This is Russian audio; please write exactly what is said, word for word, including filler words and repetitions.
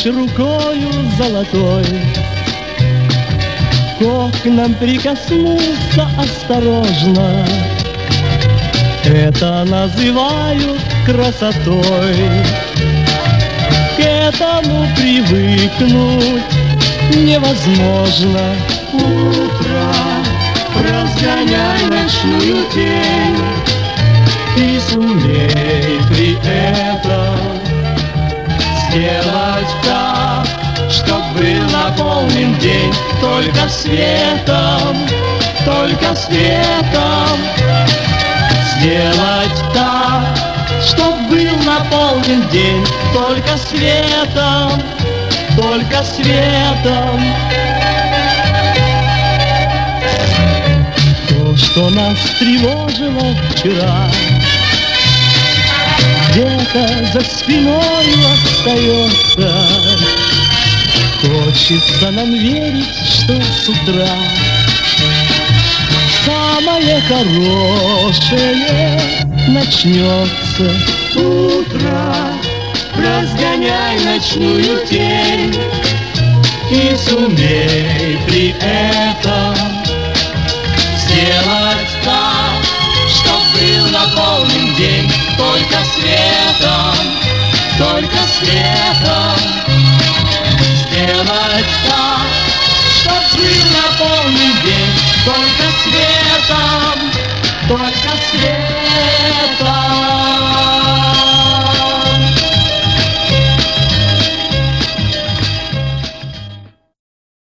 помочь рукою золотой, к окнам прикоснуться осторожно. Это называют красотой. К этому привыкнуть невозможно. Утро, разгоняй ночную тень и сумей при этом сделать так, чтоб был наполнен день только светом, только светом. Сделать так, чтоб был наполнен день только светом, только светом. То, что нас тревожило вчера, где-то за спиной остается. Хочется нам верить, что с утра самое хорошее начнется. Утро, разгоняй ночную тень и сумей при этом сделать так, чтоб был наполнен день только светом, только светом. Сделать так, чтоб был наполнен день только светом, только светом.